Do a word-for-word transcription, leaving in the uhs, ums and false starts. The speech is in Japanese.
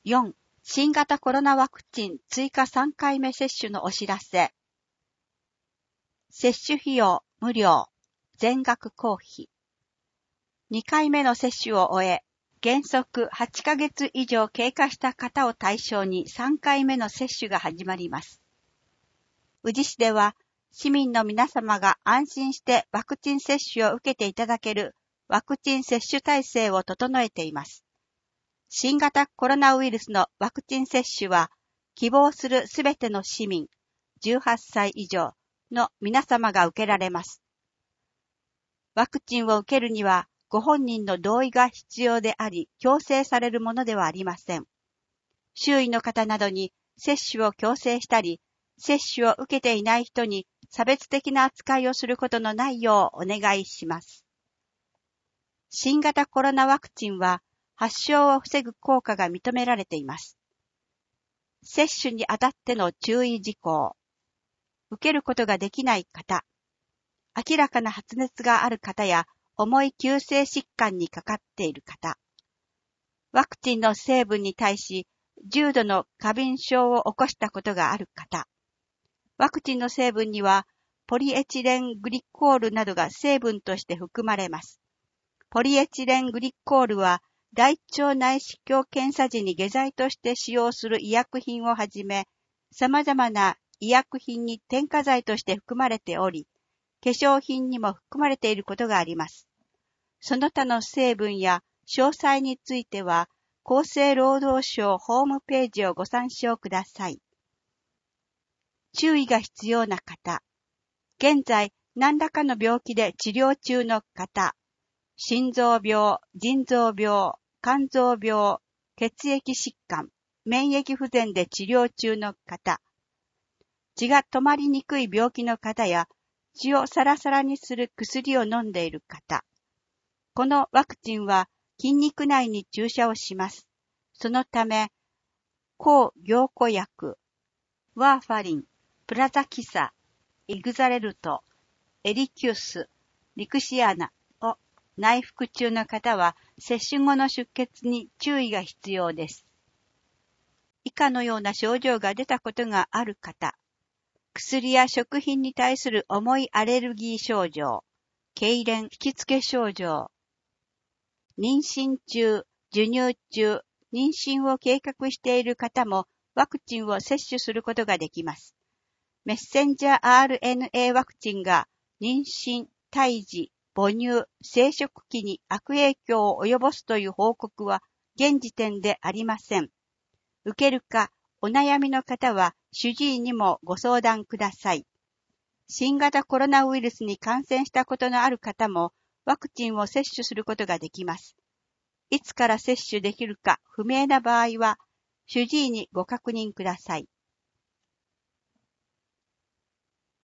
よん、新型コロナワクチン追加さんかいめ接種のお知らせ。接種費用無料、全額公費。にかいめの接種を終え、原則はちかげつ以上経過した方を対象にさんかいめの接種が始まります。宇治市では、市民の皆様が安心してワクチン接種を受けていただけるワクチン接種体制を整えています。新型コロナウイルスのワクチン接種は、希望するすべての市民、じゅうはっさい以上の皆様が受けられます。ワクチンを受けるには、ご本人の同意が必要であり、強制されるものではありません。周囲の方などに接種を強制したり、接種を受けていない人に差別的な扱いをすることのないようお願いします。新型コロナワクチンは発症を防ぐ効果が認められています。接種にあたっての注意事項。受けることができない方、明らかな発熱がある方や重い急性疾患にかかっている方、ワクチンの成分に対し重度の過敏症を起こしたことがある方、ワクチンの成分にはポリエチレングリコールなどが成分として含まれます。ポリエチレングリコールは大腸内視鏡検査時に下剤として使用する医薬品をはじめ、様々な医薬品に添加剤として含まれており、化粧品にも含まれていることがあります。その他の成分や詳細については、厚生労働省ホームページをご参照ください。注意が必要な方、現在何らかの病気で治療中の方、心臓病、腎臓病、肝臓病、血液疾患、免疫不全で治療中の方、血が止まりにくい病気の方や、血をサラサラにする薬を飲んでいる方。このワクチンは筋肉内に注射をします。そのため、抗凝固薬、ワーファリン、プラザキサ、イグザレルト、エリキュース、リクシアナを内服中の方は接種後の出血に注意が必要です。以下のような症状が出たことがある方、薬や食品に対する重いアレルギー症状、痙攣、引きつけ症状、妊娠中、授乳中、妊娠を計画している方もワクチンを接種することができます。メッセンジャー アールエヌエー ワクチンが妊娠、胎児、母乳、生殖器に悪影響を及ぼすという報告は現時点でありません。受けるかお悩みの方は主治医にもご相談ください。新型コロナウイルスに感染したことのある方もワクチンを接種することができます。いつから接種できるか不明な場合は主治医にご確認ください。